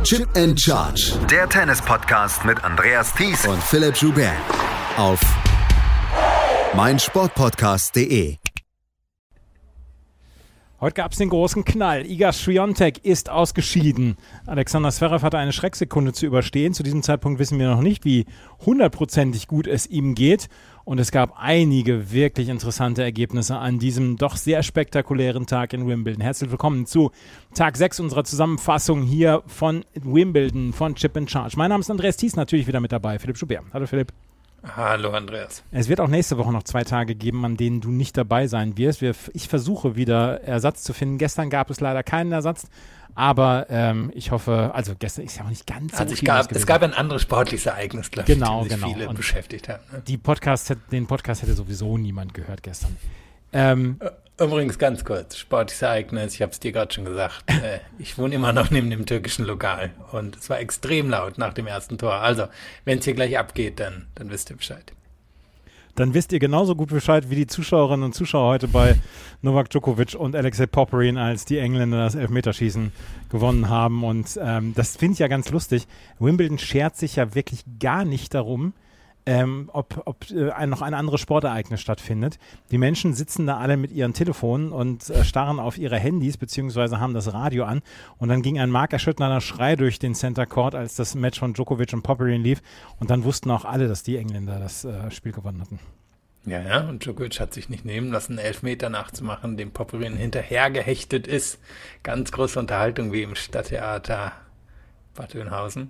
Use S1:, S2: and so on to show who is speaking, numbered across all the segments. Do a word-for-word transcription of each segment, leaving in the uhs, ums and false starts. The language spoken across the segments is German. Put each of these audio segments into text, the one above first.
S1: Chip and Charge.
S2: Der Tennis-Podcast mit Andreas Thies
S1: und Philipp Joubert. Auf meinsportpodcast punkt de.
S3: Heute gab es den großen Knall. Iga Swiatek ist ausgeschieden. Alexander Zverev hatte eine Schrecksekunde zu überstehen. Zu diesem Zeitpunkt wissen wir noch nicht, wie hundertprozentig gut es ihm geht. Und es gab einige wirklich interessante Ergebnisse an diesem doch sehr spektakulären Tag in Wimbledon. Herzlich willkommen zu Tag sechs unserer Zusammenfassung hier von Wimbledon, von Chip and Charge. Mein Name ist Andreas Thies, natürlich wieder mit dabei. Philipp Joubert. Hallo Philipp.
S4: Hallo Andreas.
S3: Es wird auch nächste Woche noch zwei Tage geben, an denen du nicht dabei sein wirst. Wir, ich versuche wieder Ersatz zu finden. Gestern gab es leider keinen Ersatz, aber ähm, ich hoffe, also gestern ist ja auch nicht ganz so
S4: also
S3: viel.
S4: Gab, es gab ein anderes sportliches Ereignis, glaube
S3: genau,
S4: ich, das
S3: genau.
S4: viele
S3: Und
S4: beschäftigt haben. Ne?
S3: Die Podcast, den Podcast hätte sowieso niemand gehört gestern. Ähm,
S4: Übrigens ganz kurz, sportliches Ereignis, ich habe es dir gerade schon gesagt, äh, ich wohne immer noch neben dem türkischen Lokal und es war extrem laut nach dem ersten Tor. Also, wenn es hier gleich abgeht, dann, dann wisst ihr Bescheid.
S3: Dann wisst ihr genauso gut Bescheid wie die Zuschauerinnen und Zuschauer heute bei Novak Djokovic und Alexei Popyrin, als die Engländer das Elfmeterschießen gewonnen haben. Und ähm, das finde ich ja ganz lustig. Wimbledon schert sich ja wirklich gar nicht darum, ähm, ob, ob äh, ein, noch ein anderes Sportereignis stattfindet. Die Menschen sitzen da alle mit ihren Telefonen und äh, starren auf ihre Handys, beziehungsweise haben das Radio an. Und dann ging ein markerschütternder Schrei durch den Center Court, als das Match von Djokovic und Popyrin lief. Und dann wussten auch alle, dass die Engländer das äh, Spiel gewonnen hatten.
S4: Ja, ja, und Djokovic hat sich nicht nehmen lassen, einen Elfmeter nachzumachen, dem Popyrin hinterhergehechtet ist. Ganz große Unterhaltung wie im Stadttheater Bad Oeynhausen.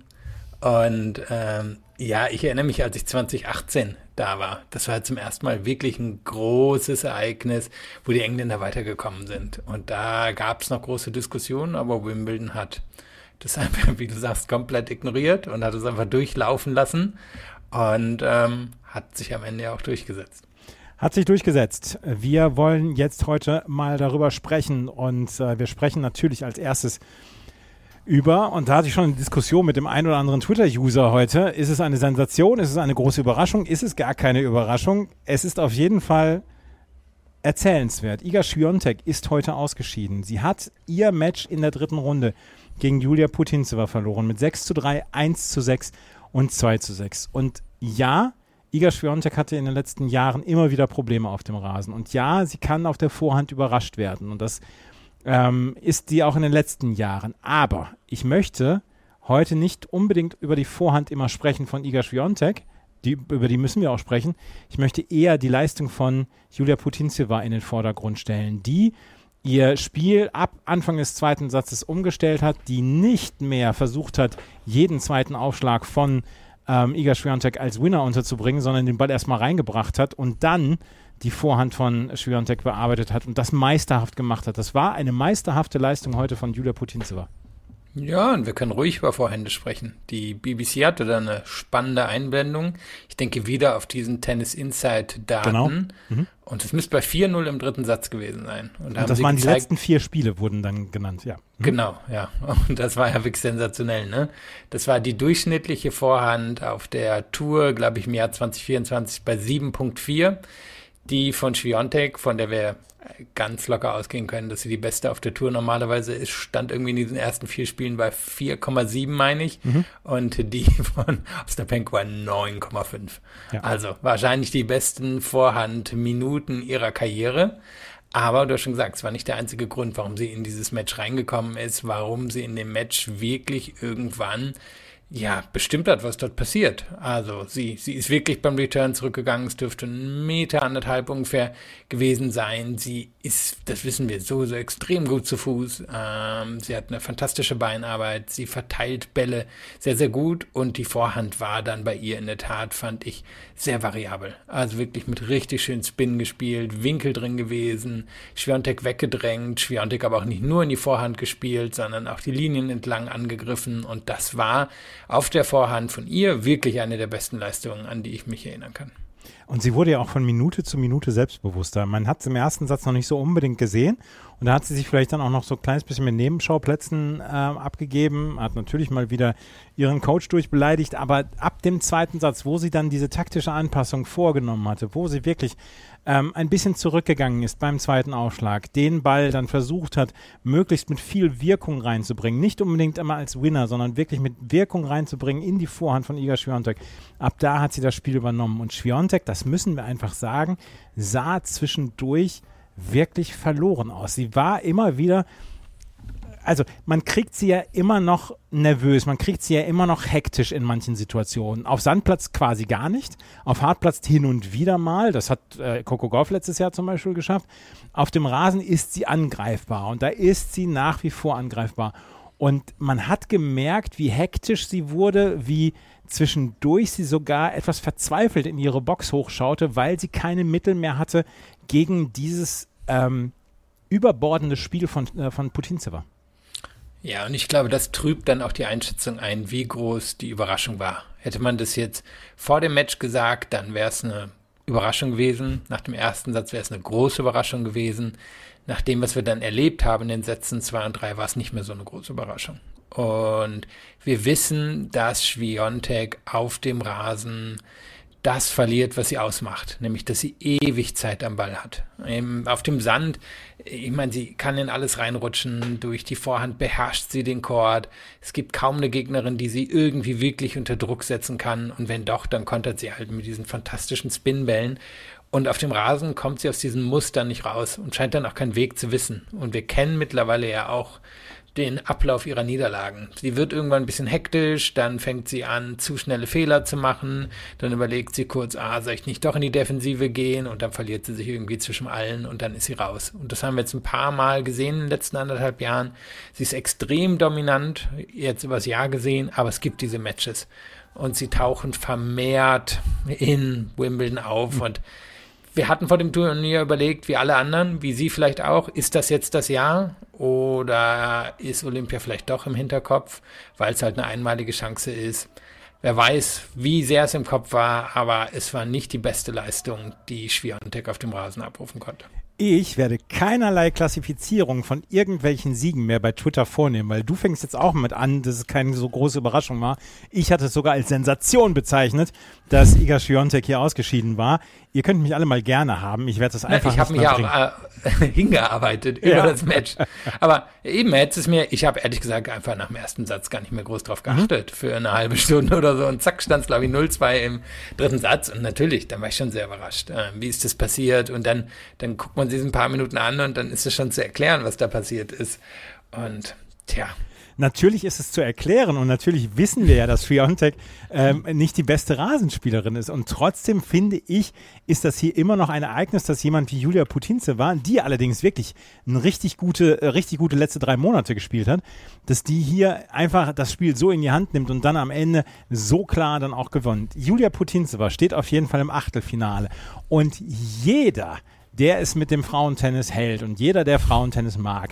S4: Und ähm, ja, ich erinnere mich, als ich zwanzig achtzehn da war. Das war zum ersten Mal wirklich ein großes Ereignis, wo die Engländer weitergekommen sind. Und da gab es noch große Diskussionen, aber Wimbledon hat das einfach, wie du sagst, komplett ignoriert und hat es einfach durchlaufen lassen und ähm, hat sich am Ende auch durchgesetzt.
S3: Hat sich durchgesetzt. Wir wollen jetzt heute mal darüber sprechen und äh, wir sprechen natürlich als erstes über, und da hatte ich schon eine Diskussion mit dem einen oder anderen Twitter-User heute, ist es eine Sensation, ist es eine große Überraschung, ist es gar keine Überraschung? Es ist auf jeden Fall erzählenswert. Iga Swiatek ist heute ausgeschieden. Sie hat ihr Match in der dritten Runde gegen Julia Putintseva verloren mit sechs zu drei, eins zu sechs und zwei zu sechs. Und ja, Iga Swiatek hatte in den letzten Jahren immer wieder Probleme auf dem Rasen. Und ja, sie kann auf der Vorhand überrascht werden. Und das ähm, ist sie auch in den letzten Jahren. Aber ich möchte heute nicht unbedingt über die Vorhand immer sprechen von Iga Swiatek. Die, über die müssen wir auch sprechen. Ich möchte eher die Leistung von Julia Putintseva in den Vordergrund stellen, die ihr Spiel ab Anfang des zweiten Satzes umgestellt hat, die nicht mehr versucht hat, jeden zweiten Aufschlag von ähm, Iga Swiatek als Winner unterzubringen, sondern den Ball erstmal reingebracht hat und dann die Vorhand von Swiatek bearbeitet hat und das meisterhaft gemacht hat. Das war eine meisterhafte Leistung heute von Julia Putintseva.
S4: Ja, und wir können ruhig über Vorhände sprechen. Die B B C hatte da eine spannende Einblendung. Ich denke wieder auf diesen Tennis Insight-Daten.
S3: Genau. Mhm.
S4: Und es müsste bei vier null im dritten Satz gewesen sein. Und, da
S3: und das waren gezeigt, die letzten vier Spiele, wurden dann genannt, ja. Mhm.
S4: Genau, ja. Und das war ja wirklich sensationell, ne? Das war die durchschnittliche Vorhand auf der Tour, glaube ich, im Jahr zwanzig vierundzwanzig bei sieben Komma vier. Die von Swiatek, von der wir ganz locker ausgehen können, dass sie die beste auf der Tour normalerweise ist, stand irgendwie in diesen ersten vier Spielen bei vier Komma sieben, meine ich. Mhm. Und die von Ostapenko war neun Komma fünf. Ja. Also wahrscheinlich die besten Vorhandminuten ihrer Karriere. Aber du hast schon gesagt, es war nicht der einzige Grund, warum sie in dieses Match reingekommen ist, warum sie in dem Match wirklich irgendwann ja, bestimmt hat, was dort passiert. Also sie, sie ist wirklich beim Return zurückgegangen. Es dürfte ein Meter, anderthalb ungefähr gewesen sein. Sie ist, das wissen wir, so, so extrem gut zu Fuß. Ähm, sie hat eine fantastische Beinarbeit. Sie verteilt Bälle sehr, sehr gut. Und die Vorhand war dann bei ihr in der Tat, fand ich, sehr variabel. Also wirklich mit richtig schön Spin gespielt, Winkel drin gewesen, Swiatek weggedrängt, Swiatek aber auch nicht nur in die Vorhand gespielt, sondern auch die Linien entlang angegriffen. Und das war auf der Vorhand von ihr wirklich eine der besten Leistungen, an die ich mich erinnern kann.
S3: Und sie wurde ja auch von Minute zu Minute selbstbewusster. Man hat es im ersten Satz noch nicht so unbedingt gesehen Und da hat sie sich vielleicht dann auch noch so ein kleines bisschen mit Nebenschauplätzen äh, abgegeben, hat natürlich mal wieder ihren Coach durchbeleidigt, aber ab dem zweiten Satz, wo sie dann diese taktische Anpassung vorgenommen hatte, wo sie wirklich ähm, ein bisschen zurückgegangen ist beim zweiten Aufschlag, den Ball dann versucht hat, möglichst mit viel Wirkung reinzubringen, nicht unbedingt immer als Winner, sondern wirklich mit Wirkung reinzubringen in die Vorhand von Iga Swiatek. Ab da hat sie das Spiel übernommen und Swiatek, das müssen wir einfach sagen, sah zwischendurch wirklich verloren aus. Sie war immer wieder, also man kriegt sie ja immer noch nervös, man kriegt sie ja immer noch hektisch in manchen Situationen. Auf Sandplatz quasi gar nicht, auf Hartplatz hin und wieder mal, das hat äh, Coco Gauff letztes Jahr zum Beispiel geschafft. Auf dem Rasen ist sie angreifbar und da ist sie nach wie vor angreifbar. Und man hat gemerkt, wie hektisch sie wurde, wie zwischendurch sie sogar etwas verzweifelt in ihre Box hochschaute, weil sie keine Mittel mehr hatte gegen dieses ähm, überbordende Spiel von, äh, von Putintseva.
S4: Ja, und ich glaube, das trübt dann auch die Einschätzung ein, wie groß die Überraschung war. Hätte man das jetzt vor dem Match gesagt, dann wäre es eine Überraschung gewesen. Nach dem ersten Satz wäre es eine große Überraschung gewesen. Nach dem, was wir dann erlebt haben in den Sätzen zwei und drei, war es nicht mehr so eine große Überraschung. Und wir wissen, dass Swiatek auf dem Rasen das verliert, was sie ausmacht, nämlich, dass sie ewig Zeit am Ball hat. Ähm, auf dem Sand, ich meine, sie kann in alles reinrutschen, durch die Vorhand beherrscht sie den Court. Es gibt kaum eine Gegnerin, die sie irgendwie wirklich unter Druck setzen kann und wenn doch, dann kontert sie halt mit diesen fantastischen Spinbällen. Und auf dem Rasen kommt sie aus diesen Mustern nicht raus und scheint dann auch keinen Weg zu wissen. Und wir kennen mittlerweile ja auch den Ablauf ihrer Niederlagen. Sie wird irgendwann ein bisschen hektisch, dann fängt sie an, zu schnelle Fehler zu machen, dann überlegt sie kurz, ah, soll ich nicht doch in die Defensive gehen und dann verliert sie sich irgendwie zwischen allen und dann ist sie raus. Und das haben wir jetzt ein paar Mal gesehen in den letzten anderthalb Jahren. Sie ist extrem dominant, jetzt übers Jahr gesehen, aber es gibt diese Matches und sie tauchen vermehrt in Wimbledon auf und wir hatten vor dem Turnier überlegt, wie alle anderen, wie Sie vielleicht auch, ist das jetzt das Jahr oder ist Olympia vielleicht doch im Hinterkopf, weil es halt eine einmalige Chance ist. Wer weiß, wie sehr es im Kopf war, aber es war nicht die beste Leistung, die Swiatek auf dem Rasen abrufen konnte.
S3: Ich werde keinerlei Klassifizierung von irgendwelchen Siegen mehr bei Twitter vornehmen, weil du fängst jetzt auch mit an, dass es keine so große Überraschung war. Ich hatte es sogar als Sensation bezeichnet, dass Iga Swiatek hier ausgeschieden war. Ihr könnt mich alle mal gerne haben. Ich werde das einfach
S4: Ich habe mich ja auch äh, hingearbeitet über ja. das Match. Aber eben jetzt ist mir, ich habe ehrlich gesagt einfach nach dem ersten Satz gar nicht mehr groß drauf geachtet. Mhm. Für eine halbe Stunde oder so. Und zack, stand es glaube ich null zwei im dritten Satz. Und natürlich, dann war ich schon sehr überrascht. Äh, wie ist das passiert? Und dann, dann guckt man sich ein paar Minuten an und dann ist es schon zu erklären, was da passiert ist. Und tja.
S3: Natürlich ist es zu erklären und natürlich wissen wir ja, dass Swiatek ähm, nicht die beste Rasenspielerin ist und trotzdem finde ich, ist das hier immer noch ein Ereignis, dass jemand wie Julia Putintseva, die allerdings wirklich eine richtig gute, äh, richtig gute letzte drei Monate gespielt hat, dass die hier einfach das Spiel so in die Hand nimmt und dann am Ende so klar dann auch gewonnen. Julia Putintseva steht auf jeden Fall im Achtelfinale und jeder, der es mit dem Frauentennis hält und jeder, der Frauentennis mag,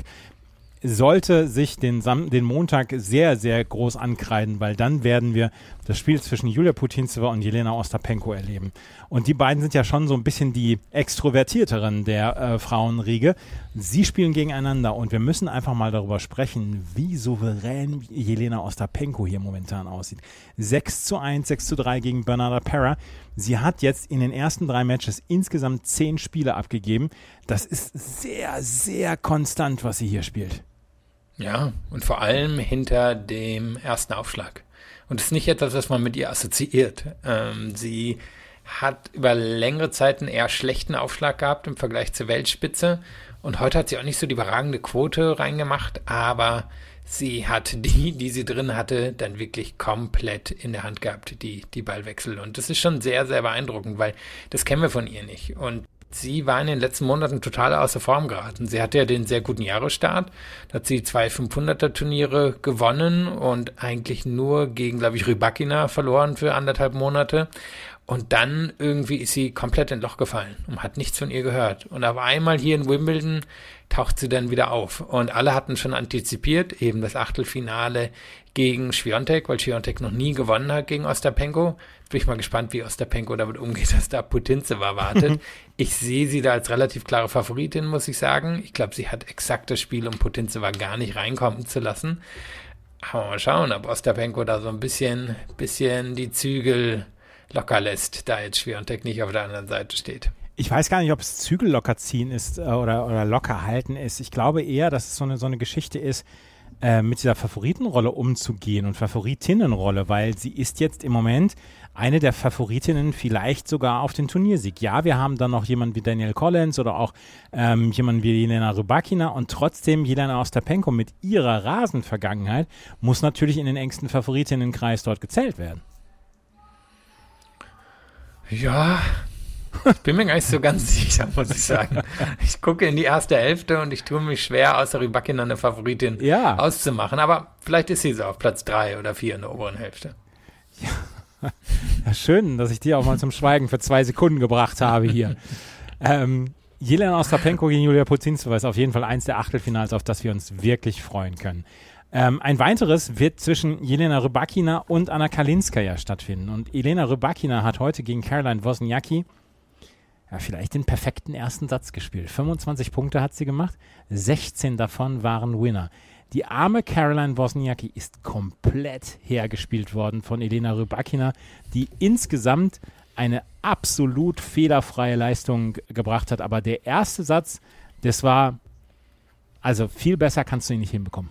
S3: sollte sich den, Sam- den Montag sehr, sehr groß ankreiden, weil dann werden wir das Spiel zwischen Julia Putintseva und Jelena Ostapenko erleben. Und die beiden sind ja schon so ein bisschen die Extrovertierteren der äh, Frauenriege. Sie spielen gegeneinander und wir müssen einfach mal darüber sprechen, wie souverän Jelena Ostapenko hier momentan aussieht. sechs zu eins, sechs zu drei gegen Bernarda Pera. Sie hat jetzt in den ersten drei Matches insgesamt zehn Spiele abgegeben. Das ist sehr, sehr konstant, was sie hier spielt.
S4: Ja, und vor allem hinter dem ersten Aufschlag. Und das ist nicht etwas, was man mit ihr assoziiert. Ähm, sie hat über längere Zeit einen eher schlechten Aufschlag gehabt im Vergleich zur Weltspitze. Und heute hat sie auch nicht so die überragende Quote reingemacht, aber sie hat die, die sie drin hatte, dann wirklich komplett in der Hand gehabt, die, die Ballwechsel. Und das ist schon sehr, sehr beeindruckend, weil das kennen wir von ihr nicht. Und sie war in den letzten Monaten total außer Form geraten. Sie hatte ja den sehr guten Jahresstart. Da hat sie zwei fünfhunderter-Turniere gewonnen und eigentlich nur gegen, glaube ich, Rybakina verloren für anderthalb Monate. Und dann irgendwie ist sie komplett in Loch gefallen und hat nichts von ihr gehört. Und auf einmal hier in Wimbledon taucht sie dann wieder auf. Und alle hatten schon antizipiert, eben das Achtelfinale gegen Świątek, weil Świątek noch nie gewonnen hat gegen Ostapenko. Bin ich mal gespannt, wie Ostapenko damit umgeht, dass da Putintseva wartet. Ich sehe sie da als relativ klare Favoritin, muss ich sagen. Ich glaube, sie hat exakt das Spiel, um Putintseva gar nicht reinkommen zu lassen. Aber mal schauen, ob Ostapenko da so ein bisschen, bisschen die Zügel locker lässt, da jetzt Świątek nicht auf der anderen Seite steht.
S3: Ich weiß gar nicht, ob es Zügel locker ziehen ist äh, oder, oder locker halten ist. Ich glaube eher, dass es so eine, so eine Geschichte ist, äh, mit dieser Favoritenrolle umzugehen und Favoritinnenrolle, weil sie ist jetzt im Moment eine der Favoritinnen vielleicht sogar auf den Turniersieg. Ja, wir haben dann noch jemanden wie Danielle Collins oder auch ähm, jemanden wie Jelena Rybakina und trotzdem Jelena Ostapenko mit ihrer Rasenvergangenheit muss natürlich in den engsten Favoritinnen-Kreis dort gezählt werden.
S4: Ja, ich bin mir gar nicht so ganz sicher, muss ich sagen. Ich gucke in die erste Hälfte und ich tue mich schwer, außer Rybakina eine Favoritin
S3: ja.
S4: auszumachen. Aber vielleicht ist sie so auf Platz drei oder vier in der oberen Hälfte.
S3: Ja. Ja, schön, dass ich die auch mal zum Schweigen für zwei Sekunden gebracht habe hier. ähm, Jelena Ostapenko gegen Julia Putintseva ist auf jeden Fall eins der Achtelfinals, auf das wir uns wirklich freuen können. Ähm, ein weiteres wird zwischen Jelena Rybakina und Anna Kalinskaya stattfinden. Und Jelena Rybakina hat heute gegen Caroline Wozniacki ja, vielleicht den perfekten ersten Satz gespielt. fünfundzwanzig Punkte hat sie gemacht, sechzehn davon waren Winner. Die arme Caroline Wozniacki ist komplett hergespielt worden von Jelena Rybakina, die insgesamt eine absolut fehlerfreie Leistung gebracht hat. Aber der erste Satz, das war, also viel besser kannst du ihn nicht hinbekommen.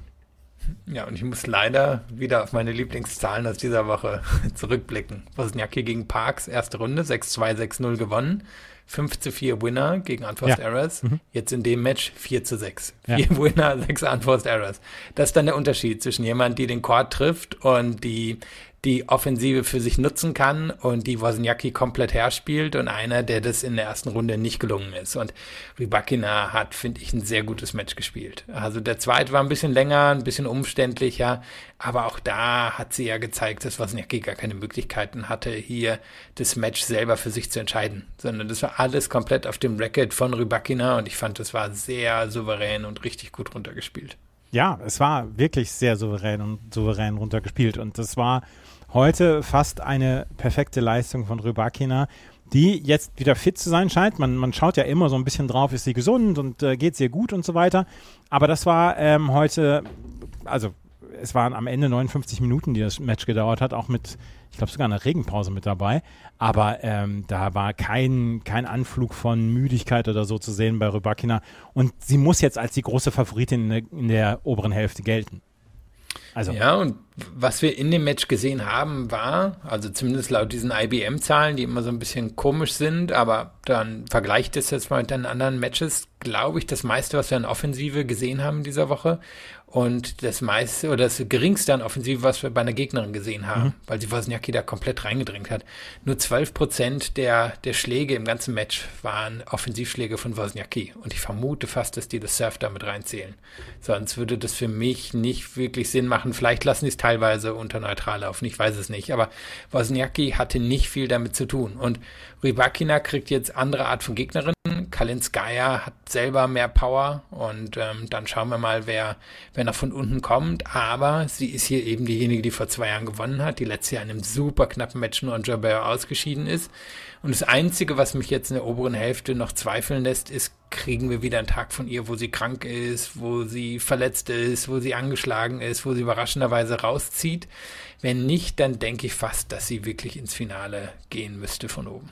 S4: Ja, und ich muss leider wieder auf meine Lieblingszahlen aus dieser Woche zurückblicken. Wozniacki gegen Parks, erste Runde, sechs zwei, sechs null gewonnen. fünf zu vier Winner gegen Unforced ja. Errors. Mhm. Jetzt in dem Match vier zu sechs. vier ja. Winner, sechs Unforced Errors. Das ist dann der Unterschied zwischen jemand, die den Court trifft und die die Offensive für sich nutzen kann und die Wozniacki komplett herspielt und einer, der das in der ersten Runde nicht gelungen ist. Und Rybakina hat, finde ich, ein sehr gutes Match gespielt. Also der zweite war ein bisschen länger, ein bisschen umständlicher, aber auch da hat sie ja gezeigt, dass Wozniacki gar keine Möglichkeiten hatte, hier das Match selber für sich zu entscheiden, sondern das war alles komplett auf dem Racket von Rybakina und ich fand, das war sehr souverän und richtig gut runtergespielt.
S3: Ja, es war wirklich sehr souverän und souverän runtergespielt und das war heute fast eine perfekte Leistung von Rybakina, die jetzt wieder fit zu sein scheint. Man, man schaut ja immer so ein bisschen drauf, ist sie gesund und äh, geht es ihr gut und so weiter. Aber das war ähm, heute, also es waren am Ende neunundfünfzig Minuten, die das Match gedauert hat, auch mit, ich glaube sogar eine Regenpause mit dabei. Aber ähm, da war kein, kein Anflug von Müdigkeit oder so zu sehen bei Rybakina. Und sie muss jetzt als die große Favoritin in der, in der oberen Hälfte gelten. Also.
S4: Ja, und was wir in dem Match gesehen haben, war, also zumindest laut diesen I B M-Zahlen, die immer so ein bisschen komisch sind, aber dann vergleicht es jetzt mal mit den anderen Matches, glaube ich, das meiste, was wir an Offensive gesehen haben in dieser Woche und das meiste oder das geringste an Offensive, was wir bei einer Gegnerin gesehen haben, mhm. weil sie Wozniacki da komplett reingedrängt hat. Nur zwölf Prozent der, der Schläge im ganzen Match waren Offensivschläge von Wozniacki und ich vermute fast, dass die das Serve da mit reinzählen. Sonst würde das für mich nicht wirklich Sinn machen. Vielleicht lassen die es teilweise unter neutral laufen, ich weiß es nicht, aber Wozniacki hatte nicht viel damit zu tun und Rybakina kriegt jetzt andere Art von Gegnerin. Kalinskaya hat selber mehr Power und ähm, dann schauen wir mal, wer, wer noch von unten kommt, aber sie ist hier eben diejenige, die vor zwei Jahren gewonnen hat, die letztes Jahr in einem super knappen Match nur an Jabeur ausgeschieden ist und das Einzige, was mich jetzt in der oberen Hälfte noch zweifeln lässt, ist, kriegen wir wieder einen Tag von ihr, wo sie krank ist, wo sie verletzt ist, wo sie angeschlagen ist, wo sie überraschenderweise rauszieht. Wenn nicht, dann denke ich fast, dass sie wirklich ins Finale gehen müsste von oben.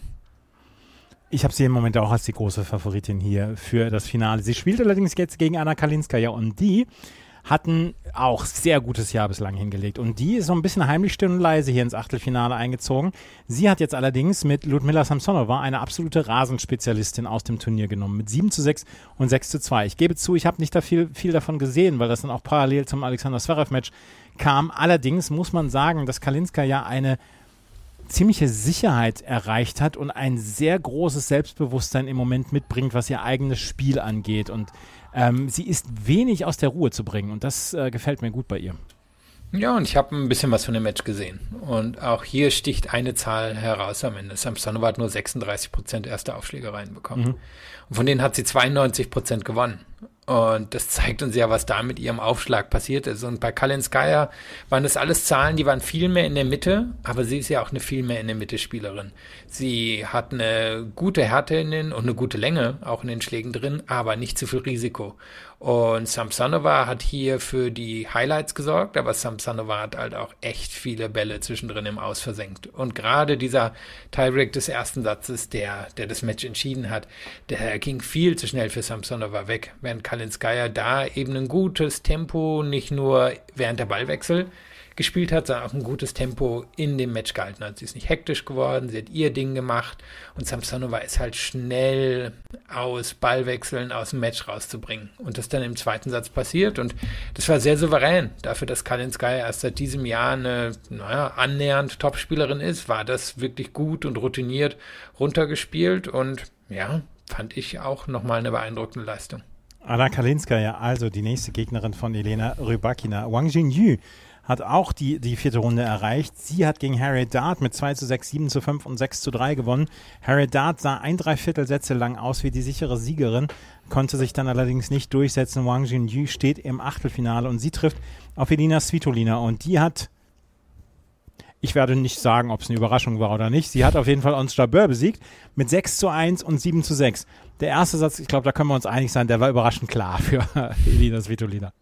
S3: Ich habe sie im Moment auch als die große Favoritin hier für das Finale. Sie spielt allerdings jetzt gegen Anna Kalinskaya und die hatten auch sehr gutes Jahr bislang hingelegt. Und die ist so ein bisschen heimlich still und leise hier ins Achtelfinale eingezogen. Sie hat jetzt allerdings mit Ludmila Samsonova eine absolute Rasenspezialistin aus dem Turnier genommen. Mit sieben zu sechs und sechs zu zwei. Ich gebe zu, ich habe nicht da viel, viel davon gesehen, weil das dann auch parallel zum Alexander Zverev-Match kam. Allerdings muss man sagen, dass Kalinskaya eine ziemliche Sicherheit erreicht hat und ein sehr großes Selbstbewusstsein im Moment mitbringt, was ihr eigenes Spiel angeht. Und ähm, sie ist wenig aus der Ruhe zu bringen und das äh, gefällt mir gut bei ihr.
S4: Ja, und ich habe ein bisschen was von dem Match gesehen. Und auch hier sticht eine Zahl heraus am Ende. Samsonova hat nur sechsunddreißig Prozent erste Aufschläge reinbekommen. Mhm. Und von denen hat sie zweiundneunzig Prozent gewonnen. Und das zeigt uns ja, was da mit ihrem Aufschlag passiert ist. Und bei Kalinskaya waren das alles Zahlen, die waren viel mehr in der Mitte, aber sie ist ja auch eine viel mehr in der Mitte Spielerin. Sie hat eine gute Härte in den, und eine gute Länge auch in den Schlägen drin, aber nicht zu viel Risiko. Und Samsonova hat hier für die Highlights gesorgt, aber Samsonova hat halt auch echt viele Bälle zwischendrin im Aus versenkt. Und gerade dieser Tiebreak des ersten Satzes, der, der das Match entschieden hat, der ging viel zu schnell für Samsonova weg, während Kalinskaya da eben ein gutes Tempo, nicht nur während der Ballwechsel gespielt hat, sondern auch ein gutes Tempo in dem Match gehalten hat. Sie ist nicht hektisch geworden, sie hat ihr Ding gemacht und Samsonova ist halt schnell aus Ballwechseln aus dem Match rauszubringen. Und das dann im zweiten Satz passiert und das war sehr souverän. Dafür, dass Kalinskaya erst seit diesem Jahr eine, naja, annähernd Topspielerin ist, war das wirklich gut und routiniert runtergespielt und ja, fand ich auch nochmal eine beeindruckende Leistung.
S3: Anna Kalinskaya, also die nächste Gegnerin von Elena Rybakina. Wang Jingyu hat auch die, die vierte Runde erreicht. Sie hat gegen Harriet Dart mit zwei zu sechs, sieben zu fünf und sechs zu drei gewonnen. Harriet Dart sah ein Dreiviertelsätze lang aus wie die sichere Siegerin, konnte sich dann allerdings nicht durchsetzen. Wang Jingyu steht im Achtelfinale und sie trifft auf Elina Svitolina und die hat, ich werde nicht sagen, ob es eine Überraschung war oder nicht, sie hat auf jeden Fall Ons Jabeur besiegt mit sechs zu eins und sieben zu sechs. Der erste Satz, ich glaube, da können wir uns einig sein, der war überraschend klar für Elina Svitolina.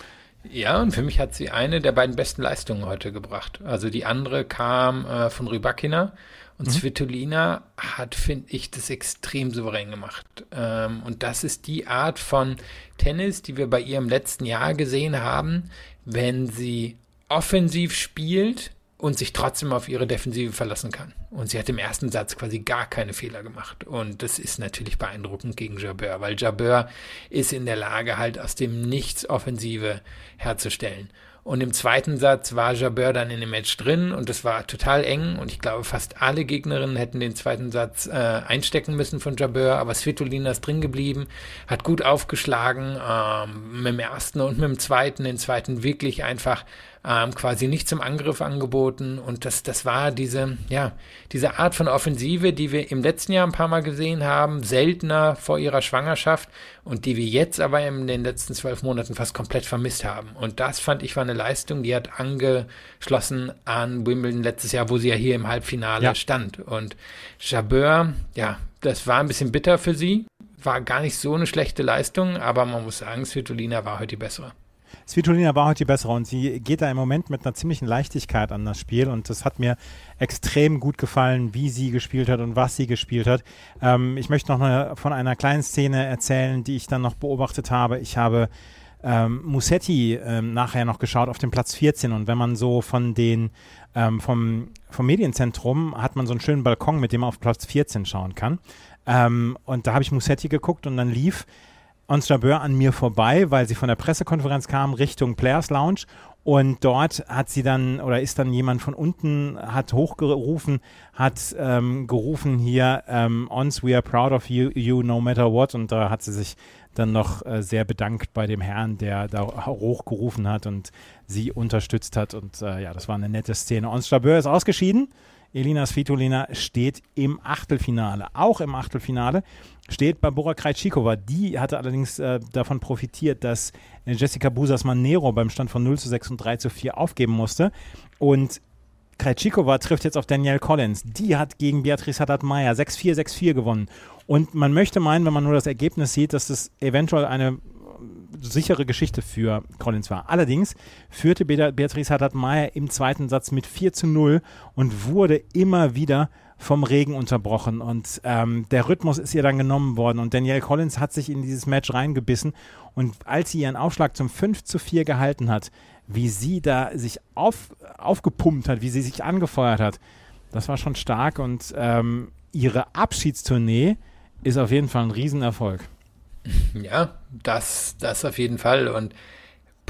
S4: Ja, und für mich hat sie eine der beiden besten Leistungen heute gebracht. Also die andere kam äh, von Rybakina und mhm. Svitolina hat, finde ich, das extrem souverän gemacht. Ähm, und das ist die Art von Tennis, die wir bei ihr im letzten Jahr gesehen haben, wenn sie offensiv spielt und sich trotzdem auf ihre Defensive verlassen kann. Und sie hat im ersten Satz quasi gar keine Fehler gemacht. Und das ist natürlich beeindruckend gegen Jabeur, weil Jabeur ist in der Lage, halt aus dem Nichts Offensive herzustellen. Und im zweiten Satz war Jabeur dann in dem Match drin und es war total eng und ich glaube, fast alle Gegnerinnen hätten den zweiten Satz äh, einstecken müssen von Jabeur, aber Svitolina ist drin geblieben, hat gut aufgeschlagen, ähm, mit dem ersten und mit dem zweiten, den zweiten wirklich einfach ähm, quasi nicht zum Angriff angeboten und das, das war diese, ja, diese Art von Offensive, die wir im letzten Jahr ein paar Mal gesehen haben, seltener vor ihrer Schwangerschaft und die wir jetzt aber in den letzten zwölf Monaten fast komplett vermisst haben. Und das fand ich war eine Leistung, die hat angeschlossen an Wimbledon letztes Jahr, wo sie ja hier im Halbfinale ja. stand. Und Jabeur, ja, das war ein bisschen bitter für sie, war gar nicht so eine schlechte Leistung, aber man muss sagen, Svitolina war heute die bessere.
S3: Svitolina war heute die bessere und sie geht da im Moment mit einer ziemlichen Leichtigkeit an das Spiel und das hat mir extrem gut gefallen, wie sie gespielt hat und was sie gespielt hat. Ähm, ich möchte noch eine, von einer kleinen Szene erzählen, die ich dann noch beobachtet habe. Ich habe ähm, Musetti ähm, nachher noch geschaut auf dem Platz vierzehn und wenn man so von den ähm, vom, vom Medienzentrum hat man so einen schönen Balkon, mit dem man auf Platz vierzehn schauen kann. Ähm, und da habe ich Musetti geguckt und dann lief Ons Jabeur an mir vorbei, weil sie von der Pressekonferenz kam Richtung Players Lounge und dort hat sie dann, oder ist dann jemand von unten, hat hochgerufen, hat ähm, gerufen hier, ähm, Ons, we are proud of you, you no matter what und da hat sie sich dann noch äh, sehr bedankt bei dem Herrn, der da hochgerufen hat und sie unterstützt hat und äh, ja, das war eine nette Szene. Ons Jabeur ist ausgeschieden. Elina Svitolina steht im Achtelfinale. Auch im Achtelfinale steht Barbora Krejcikova. Die hatte allerdings äh, davon profitiert, dass äh, Jessica Busas-Manero beim Stand von null zu sechs und drei zu vier aufgeben musste. Und Krejcikova trifft jetzt auf Danielle Collins. Die hat gegen Beatrice Haddad-Maia sechs vier, sechs vier gewonnen. Und man möchte meinen, wenn man nur das Ergebnis sieht, dass das eventuell eine sichere Geschichte für Collins war. Allerdings führte Beatrice Haddad-Maia im zweiten Satz mit vier zu null und wurde immer wieder vom Regen unterbrochen und ähm, der Rhythmus ist ihr dann genommen worden und Danielle Collins hat sich in dieses Match reingebissen und als sie ihren Aufschlag zum fünf zu vier gehalten hat, wie sie da sich auf, aufgepumpt hat, wie sie sich angefeuert hat, das war schon stark und ähm, ihre Abschiedstournee ist auf jeden Fall ein Riesenerfolg.
S4: Ja, das, das auf jeden Fall. Und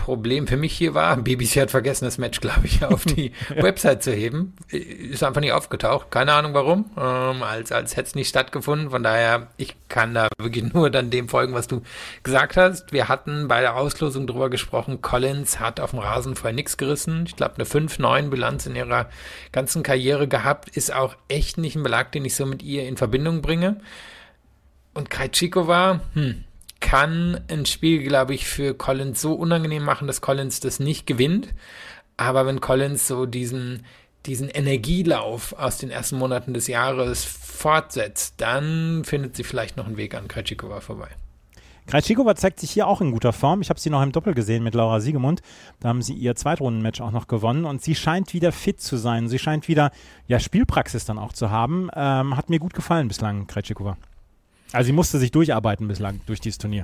S4: Problem für mich hier war, B B C hat vergessen, das Match, glaube ich, auf die ja. Website zu heben. Ist einfach nicht aufgetaucht. Keine Ahnung warum. Ähm, als als hätte es nicht stattgefunden. Von daher, ich kann da wirklich nur dann dem folgen, was du gesagt hast. Wir hatten bei der Auslosung drüber gesprochen, Collins hat auf dem Rasen vorher nichts gerissen. Ich glaube, eine fünf neun Bilanz in ihrer ganzen Karriere gehabt. Ist auch echt nicht ein Belag, den ich so mit ihr in Verbindung bringe. Und Krejcikova, hm, kann ein Spiel, glaube ich, für Collins so unangenehm machen, dass Collins das nicht gewinnt. Aber wenn Collins so diesen, diesen Energielauf aus den ersten Monaten des Jahres fortsetzt, dann findet sie vielleicht noch einen Weg an Krejcikova vorbei.
S3: Krejcikova zeigt sich hier auch in guter Form. Ich habe sie noch im Doppel gesehen mit Laura Siegemund. Da haben sie ihr Zweitrundenmatch auch noch gewonnen und sie scheint wieder fit zu sein. Sie scheint wieder ja, Spielpraxis dann auch zu haben. Ähm, hat mir gut gefallen bislang, Krejcikova. Also sie musste sich durcharbeiten bislang durch dieses Turnier.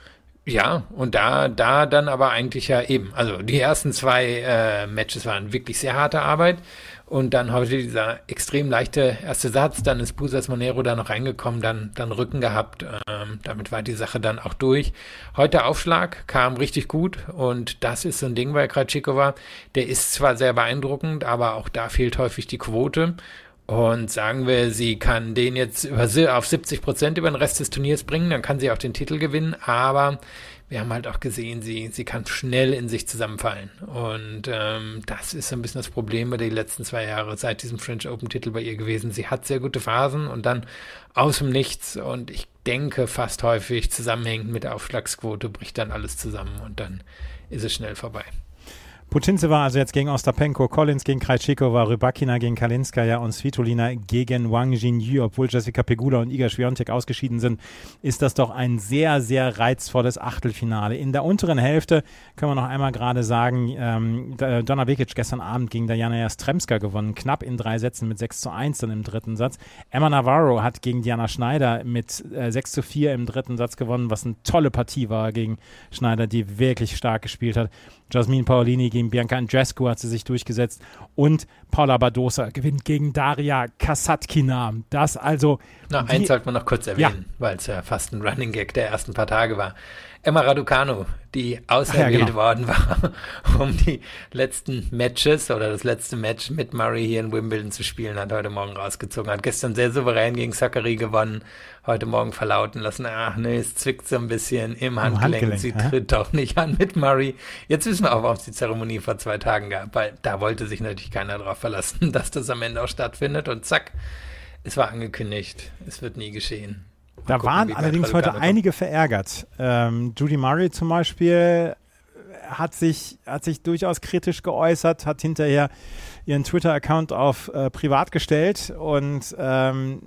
S4: Ja, und da, da dann aber eigentlich ja eben, also die ersten zwei äh, Matches waren wirklich sehr harte Arbeit und dann heute dieser extrem leichte erste Satz, dann ist Busas Monero da noch reingekommen, dann, dann Rücken gehabt, ähm, damit war die Sache dann auch durch. Heute Aufschlag kam richtig gut und das ist so ein Ding bei Krejcikova, der ist zwar sehr beeindruckend, aber auch da fehlt häufig die Quote. Und sagen wir, sie kann den jetzt über, auf siebzig Prozent über den Rest des Turniers bringen, dann kann sie auch den Titel gewinnen, aber wir haben halt auch gesehen, sie, sie kann schnell in sich zusammenfallen. Und ähm, das ist so ein bisschen das Problem bei den letzten zwei Jahren seit diesem French Open-Titel bei ihr gewesen. Sie hat sehr gute Phasen und dann aus dem Nichts und ich denke fast häufig zusammenhängend mit der Aufschlagsquote bricht dann alles zusammen und dann ist es schnell vorbei.
S3: Putintseva also jetzt gegen Ostapenko, Collins gegen Krejcikova, Rybakina gegen Kalinskaya und Svitolina gegen Wang Jinyu. Obwohl Jessica Pegula und Iga Swiatek ausgeschieden sind, ist das doch ein sehr, sehr reizvolles Achtelfinale. In der unteren Hälfte können wir noch einmal gerade sagen, ähm, Donna Vekic gestern Abend gegen Diana Jastremska gewonnen, knapp in drei Sätzen mit sechs zu eins dann im dritten Satz. Emma Navarro hat gegen Diana Schneider mit äh, sechs zu vier im dritten Satz gewonnen, was eine tolle Partie war gegen Schneider, die wirklich stark gespielt hat. Jasmine Paolini gegen Bianca Andreescu hat sie sich durchgesetzt und Paula Badosa gewinnt gegen Daria Kasatkina. Das also...
S4: Na, eins sollte man noch kurz erwähnen, ja. Weil es ja fast ein Running Gag der ersten paar Tage war. Emma Raducanu, die auserwählt ja, genau. worden war, um die letzten Matches oder das letzte Match mit Murray hier in Wimbledon zu spielen, hat heute Morgen rausgezogen, hat gestern sehr souverän gegen Sakkari gewonnen, heute Morgen verlauten lassen, ach nee, es zwickt so ein bisschen im Handgelenk, Handgelenk sie hä? tritt doch nicht an mit Murray. Jetzt wissen wir auch, warum es die Zeremonie vor zwei Tagen gab, weil da wollte sich natürlich keiner darauf verlassen, dass das am Ende auch stattfindet und zack, es war angekündigt, es wird nie geschehen.
S3: Da gucken, waren allerdings heute einige verärgert. Ähm, Judy Murray zum Beispiel hat sich, hat sich durchaus kritisch geäußert, hat hinterher ihren Twitter-Account auf äh, privat gestellt und ähm,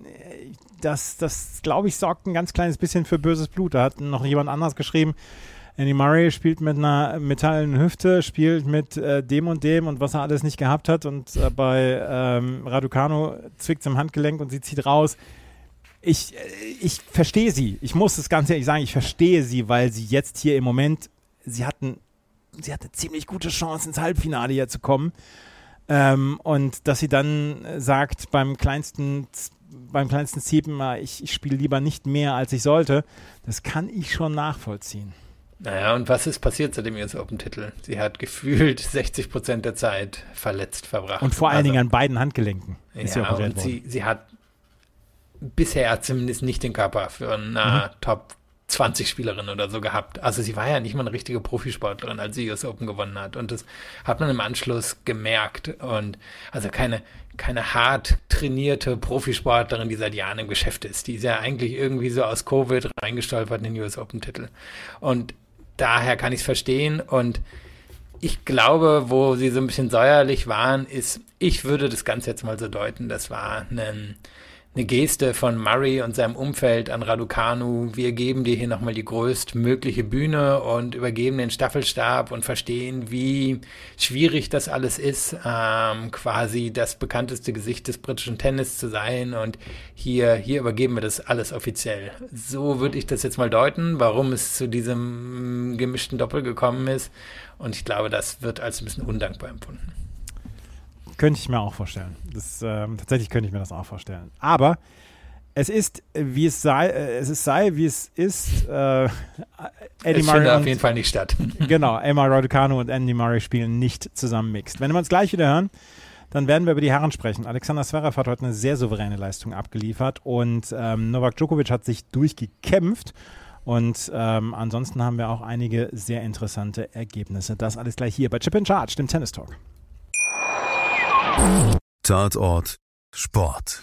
S3: das, das glaube ich, sorgt ein ganz kleines bisschen für böses Blut. Da hat noch jemand anders geschrieben, Andy Murray spielt mit einer metallenen Hüfte, spielt mit äh, dem und dem und was er alles nicht gehabt hat und äh, bei ähm, Raducanu zwickt es im Handgelenk und sie zieht raus. Ich, ich verstehe sie. Ich muss es ganz ehrlich sagen, ich verstehe sie, weil sie jetzt hier im Moment, sie hatten, sie hatte ziemlich gute Chance, ins Halbfinale hier zu kommen. Ähm, und dass sie dann sagt, beim kleinsten, beim kleinsten Ziepen, ich, ich spiele lieber nicht mehr, als ich sollte, das kann ich schon nachvollziehen.
S4: Naja, und was ist passiert seit dem U S Open-Titel? Sie hat gefühlt sechzig Prozent der Zeit verletzt verbracht.
S3: Und vor allen also, Dingen an beiden Handgelenken.
S4: Ist ja, und sie, sie hat bisher zumindest nicht den Körper für eine mhm. Top zwanzig Spielerin oder so gehabt. Also sie war ja nicht mal eine richtige Profisportlerin, als sie U S Open gewonnen hat. Und das hat man im Anschluss gemerkt. Und also keine, keine hart trainierte Profisportlerin, die seit Jahren im Geschäft ist. Die ist ja eigentlich irgendwie so aus Covid reingestolpert in den U S Open-Titel. Und daher kann ich es verstehen. Und ich glaube, wo sie so ein bisschen säuerlich waren, ist, ich würde das Ganze jetzt mal so deuten, das war ein eine Geste von Murray und seinem Umfeld an Raducanu. Wir geben dir hier nochmal die größtmögliche Bühne und übergeben den Staffelstab und verstehen, wie schwierig das alles ist, ähm, quasi das bekannteste Gesicht des britischen Tennis zu sein und hier, hier übergeben wir das alles offiziell. So würde ich das jetzt mal deuten, warum es zu diesem gemischten Doppel gekommen ist und ich glaube, das wird als ein bisschen undankbar empfunden.
S3: Könnte ich mir auch vorstellen. Das, ähm, tatsächlich könnte ich mir das auch vorstellen. Aber Es ist, wie es sei, äh, es ist sei, wie es ist. Äh, Eddie
S4: es
S3: Murray
S4: findet
S3: und,
S4: auf jeden Fall nicht statt.
S3: Genau, Emma Raducanu und Andy Murray spielen nicht zusammen mixed. Wenn wir uns gleich wieder hören, dann werden wir über die Herren sprechen. Alexander Zverev hat heute eine sehr souveräne Leistung abgeliefert und ähm, Novak Djokovic hat sich durchgekämpft. Und ähm, ansonsten haben wir auch einige sehr interessante Ergebnisse. Das alles gleich hier bei Chip and Charge, dem Tennis Talk.
S1: Tatort Sport.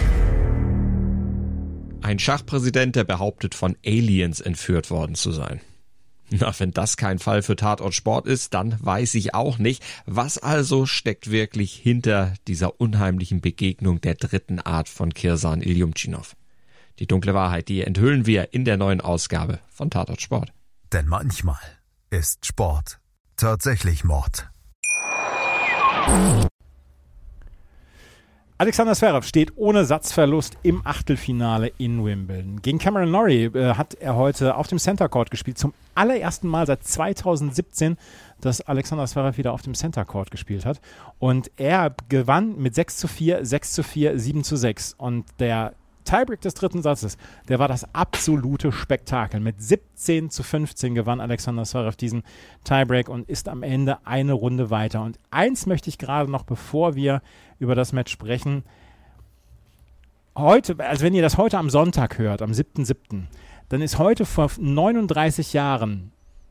S5: Ein Schachpräsident, der behauptet, von Aliens entführt worden zu sein. Na, wenn das kein Fall für Tatort Sport ist, dann weiß ich auch nicht. Was also steckt wirklich hinter dieser unheimlichen Begegnung der dritten Art von Kirsan Iljumtschinov? Die dunkle Wahrheit, die enthüllen wir in der neuen Ausgabe von Tatort Sport.
S1: Denn manchmal ist Sport tatsächlich Mord.
S3: Alexander Zverev steht ohne Satzverlust im Achtelfinale in Wimbledon. Gegen Cameron Norrie äh, hat er heute auf dem Center Court gespielt. Zum allerersten Mal seit zweitausendsiebzehn, dass Alexander Zverev wieder auf dem Center Court gespielt hat. Und er gewann mit sechs zu vier, sechs zu vier, sieben zu sechs. Und der Tiebreak des dritten Satzes, der war das absolute Spektakel. Mit siebzehn zu fünfzehn gewann Alexander Zverev diesen Tiebreak und ist am Ende eine Runde weiter. Und eins möchte ich gerade noch, bevor wir über das Match sprechen, heute, also wenn ihr das heute am Sonntag hört, am siebten siebten, dann ist heute vor neununddreißig Jahren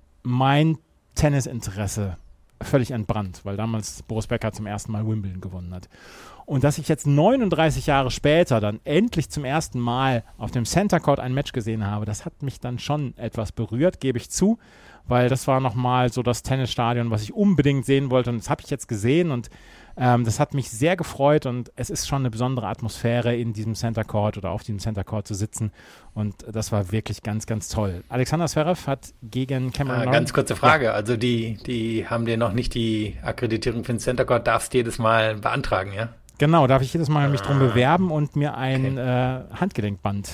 S3: mein Tennisinteresse völlig entbrannt, weil damals Boris Becker zum ersten Mal Wimbledon gewonnen hat. Und dass ich jetzt neununddreißig Jahre später dann endlich zum ersten Mal auf dem Center Court ein Match gesehen habe, das hat mich dann schon etwas berührt, gebe ich zu, weil das war nochmal so das Tennisstadion, was ich unbedingt sehen wollte und das habe ich jetzt gesehen und ähm, das hat mich sehr gefreut und es ist schon eine besondere Atmosphäre in diesem Center Court oder auf diesem Center Court zu sitzen und das war wirklich ganz, ganz toll. Alexander Zverev hat gegen Cameron
S4: ah,
S3: Norrie...
S4: Ganz kurze Frage, ja. Also die, die haben dir noch nicht die Akkreditierung für den Center Court, darfst jedes Mal beantragen, ja?
S3: Genau, darf ich jedes Mal mich
S4: ah.
S3: drum bewerben und mir ein
S4: okay.
S3: äh, Handgelenkband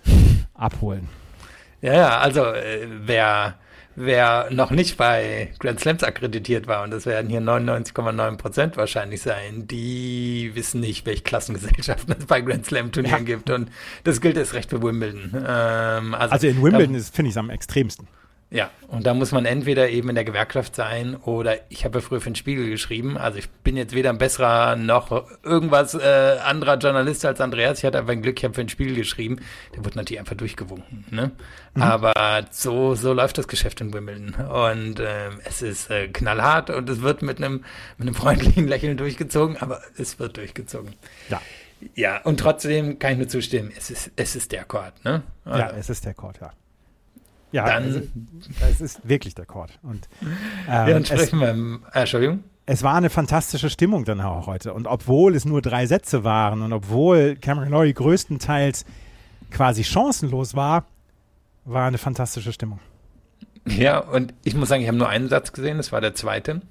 S3: abholen.
S4: Ja, ja, also äh, wer, wer noch nicht bei Grand Slams akkreditiert war, und das werden hier neunundneunzig Komma neun Prozent wahrscheinlich sein, die wissen nicht, welche Klassengesellschaften es bei Grand Slam Turnieren ja. gibt. Und das gilt erst recht für Wimbledon. Ähm, also,
S3: also in Wimbledon finde ich es am extremsten.
S4: Ja, und da muss man entweder eben in der Gewerkschaft sein oder ich habe ja früher für den Spiegel geschrieben, also ich bin jetzt weder ein besserer noch irgendwas äh, anderer Journalist als Andreas, ich hatte einfach ein Glück, ich habe für den Spiegel geschrieben, der wurde natürlich einfach durchgewunken, ne? Mhm. Aber so so läuft das Geschäft in Wimbledon und äh, es ist äh, knallhart und es wird mit einem mit einem freundlichen Lächeln durchgezogen, aber es wird durchgezogen.
S3: Ja.
S4: Ja, und trotzdem kann ich nur zustimmen, es ist es ist der Court, ne? Also,
S3: ja, es ist der Court, ja. Ja,
S4: dann,
S3: also, es ist wirklich der Court. Und, ähm,
S4: ja, dann sprechen es, wir, äh, Entschuldigung.
S3: Es war eine fantastische Stimmung dann auch heute. Und obwohl es nur drei Sätze waren und obwohl Cameron Norrie größtenteils quasi chancenlos war, war eine fantastische Stimmung.
S4: Ja, und ich muss sagen, ich habe nur einen Satz gesehen, das war der zweite.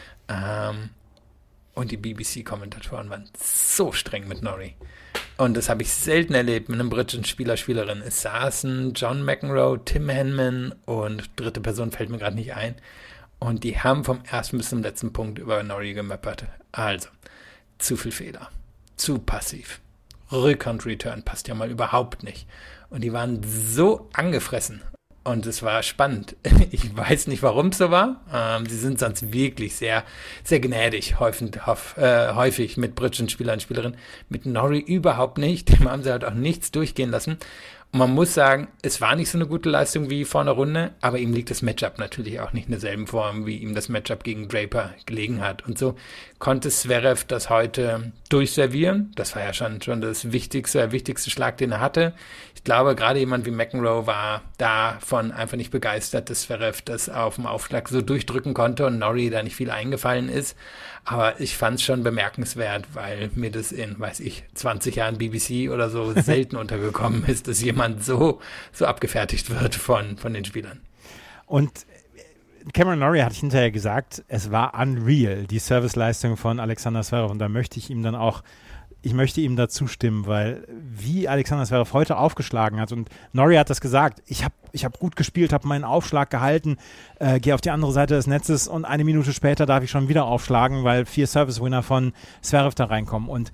S4: Ähm, und die B B C-Kommentatoren waren so streng mit Norrie. Und das habe ich selten erlebt mit einem britischen Spieler, Spielerin. Es saßen John McEnroe, Tim Henman und dritte Person fällt mir gerade nicht ein. Und die haben vom ersten bis zum letzten Punkt über Norrie gemeppert. Also, zu viel Fehler, zu passiv. Rückhand-Return passt ja mal überhaupt nicht. Und die waren so angefressen. Und es war spannend. Ich weiß nicht, warum es so war. Ähm, sie sind sonst wirklich sehr, sehr gnädig, häufig, hof, äh, häufig mit britischen Spielern und Spielerinnen. Mit Norrie überhaupt nicht. Dem haben sie halt auch nichts durchgehen lassen. Und man muss sagen, es war nicht so eine gute Leistung wie vor einer Runde, aber ihm liegt das Matchup natürlich auch nicht in derselben Form, wie ihm das Matchup gegen Draper gelegen hat. Und so konnte Zverev das heute durchservieren. Das war ja schon, schon das wichtigste, der wichtigste Schlag, den er hatte. Ich glaube, gerade jemand wie McEnroe war davon einfach nicht begeistert, dass Zverev das auf dem Aufschlag so durchdrücken konnte und Norrie da nicht viel eingefallen ist. Aber ich fand es schon bemerkenswert, weil mir das in, weiß ich, zwanzig Jahren B B C oder so selten untergekommen ist, dass jemand so, so abgefertigt wird von, von den Spielern.
S3: Und Cameron Norrie hat hinterher gesagt, es war unreal, die Serviceleistung von Alexander Zverev. Und da möchte ich ihm dann auch Ich möchte ihm da zustimmen, weil wie Alexander Zverev heute aufgeschlagen hat und Norrie hat das gesagt, ich habe ich hab gut gespielt, habe meinen Aufschlag gehalten, äh, gehe auf die andere Seite des Netzes und eine Minute später darf ich schon wieder aufschlagen, weil vier Service-Winner von Zverev da reinkommen und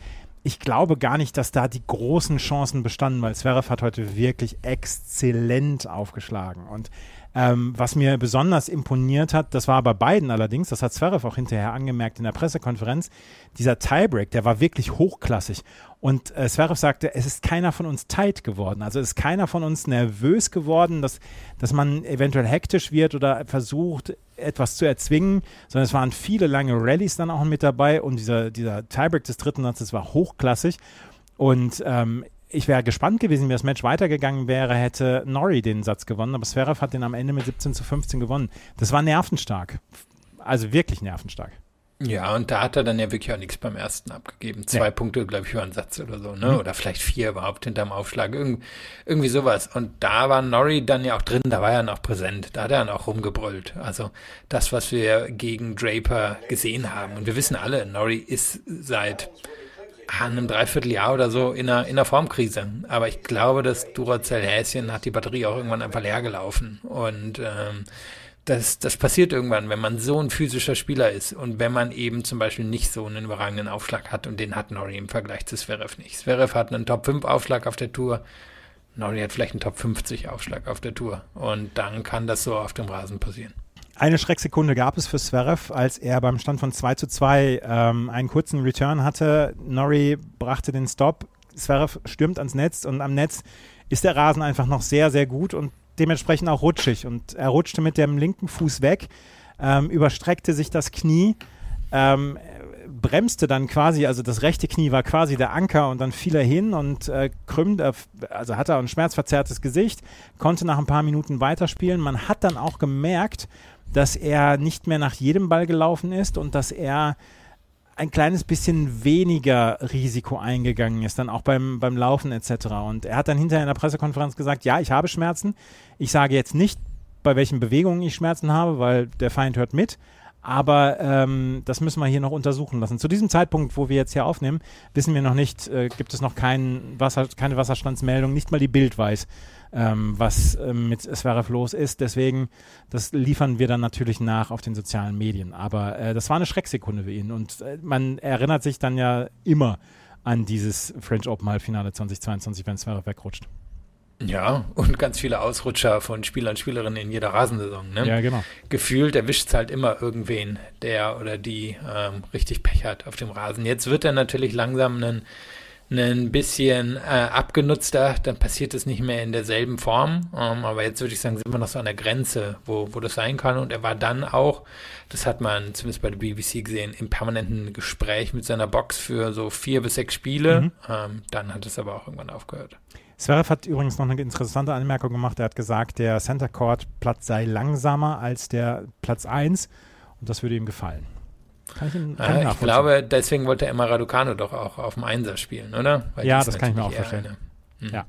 S3: ich glaube gar nicht, dass da die großen Chancen bestanden, weil Zverev hat heute wirklich exzellent aufgeschlagen. Und ähm, was mir besonders imponiert hat, das war bei beiden allerdings, das hat Zverev auch hinterher angemerkt in der Pressekonferenz, dieser Tiebreak, der war wirklich hochklassig. Und äh, Zverev sagte, es ist keiner von uns tight geworden. Also es ist keiner von uns nervös geworden, dass, dass man eventuell hektisch wird oder versucht, etwas zu erzwingen, sondern es waren viele lange Rallyes dann auch mit dabei und dieser, dieser Tiebreak des dritten Satzes war hochklassig. Und ähm, ich wäre gespannt gewesen, wie das Match weitergegangen wäre, hätte Norrie den Satz gewonnen, aber Zverev hat den am Ende mit siebzehn zu fünfzehn gewonnen. Das war nervenstark. Also wirklich nervenstark.
S4: Ja, und da hat er dann ja wirklich auch nichts beim ersten abgegeben. Zwei ja. Punkte, glaube ich, über einen Satz oder so, ne? Mhm. Oder vielleicht vier überhaupt hinterm Aufschlag. Irgend, irgendwie sowas. Und da war Norrie dann ja auch drin, da war er noch präsent. Da hat er dann auch rumgebrüllt. Also das, was wir gegen Draper gesehen haben. Und wir wissen alle, Norrie ist seit einem Dreivierteljahr oder so in einer, in einer Formkrise. Aber ich glaube, das Duracell-Häschen hat die Batterie auch irgendwann einfach leer gelaufen. Und ähm, Das, das passiert irgendwann, wenn man so ein physischer Spieler ist und wenn man eben zum Beispiel nicht so einen überragenden Aufschlag hat und den hat Norrie im Vergleich zu Zverev nicht. Zverev hat einen Top fünf Aufschlag auf der Tour, Norrie hat vielleicht einen Top fünfzig Aufschlag auf der Tour und dann kann das so auf dem Rasen passieren.
S3: Eine Schrecksekunde gab es für Zverev, als er beim Stand von zwei zu zwei ähm, einen kurzen Return hatte. Norrie brachte den Stop, Zverev stürmt ans Netz und am Netz ist der Rasen einfach noch sehr, sehr gut und dementsprechend auch rutschig. Und er rutschte mit dem linken Fuß weg, ähm, überstreckte sich das Knie, ähm, bremste dann quasi, also das rechte Knie war quasi der Anker und dann fiel er hin und äh, krümmte, also hatte ein schmerzverzerrtes Gesicht, konnte nach ein paar Minuten weiterspielen. Man hat dann auch gemerkt, dass er nicht mehr nach jedem Ball gelaufen ist und dass er ein kleines bisschen weniger Risiko eingegangen ist, dann auch beim, beim Laufen et cetera. Und er hat dann hinterher in der Pressekonferenz gesagt, ja, ich habe Schmerzen. Ich sage jetzt nicht, bei welchen Bewegungen ich Schmerzen habe, weil der Feind hört mit. Aber ähm, das müssen wir hier noch untersuchen lassen. Zu diesem Zeitpunkt, wo wir jetzt hier aufnehmen, wissen wir noch nicht, äh, gibt es noch kein Wasser, keine Wasserstandsmeldung, nicht mal die Bild weiß, ähm, was äh, mit Zverev los ist. Deswegen, das liefern wir dann natürlich nach auf den sozialen Medien. Aber äh, das war eine Schrecksekunde für ihn. Und äh, man erinnert sich dann ja immer an dieses French Open Halbfinale zwanzig zweiundzwanzig, wenn Zverev wegrutscht.
S4: Ja, und ganz viele Ausrutscher von Spielern und Spielerinnen in jeder Rasensaison. Ne?
S3: Ja, genau.
S4: Gefühlt erwischt es halt immer irgendwen, der oder die ähm, richtig Pech hat auf dem Rasen. Jetzt wird er natürlich langsam einen ein bisschen äh, abgenutzter, dann passiert es nicht mehr in derselben Form, ähm, aber jetzt würde ich sagen, sind wir noch so an der Grenze, wo, wo das sein kann und er war dann auch, das hat man zumindest bei der B B C gesehen, im permanenten Gespräch mit seiner Box für so vier bis sechs Spiele, mhm. ähm, dann hat es aber auch irgendwann aufgehört.
S3: Zverev hat übrigens noch eine interessante Anmerkung gemacht, er hat gesagt, der Center Court Platz sei langsamer als der Platz eins und das würde ihm gefallen. Kann ich, ihn, kann
S4: äh, ich glaube, deswegen wollte Emma Raducanu doch auch auf dem Einser spielen, oder?
S3: Weil ja, das kann ich mir auch vorstellen. Hm. Ja.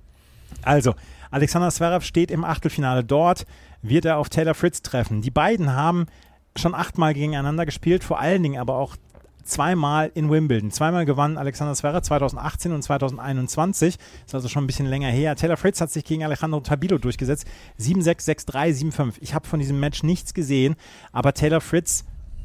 S3: Also, Alexander Zverev steht im Achtelfinale dort, wird er auf Taylor Fritz treffen. Die beiden haben schon achtmal gegeneinander gespielt, vor allen Dingen aber auch zweimal in Wimbledon. Zweimal gewann Alexander Zverev zwanzig achtzehn und zwanzig einundzwanzig. Ist also schon ein bisschen länger her. Taylor Fritz hat sich gegen Alejandro Tabilo durchgesetzt. sieben sechs, sechs drei, sieben fünf. Ich habe von diesem Match nichts gesehen, aber Taylor Fritz,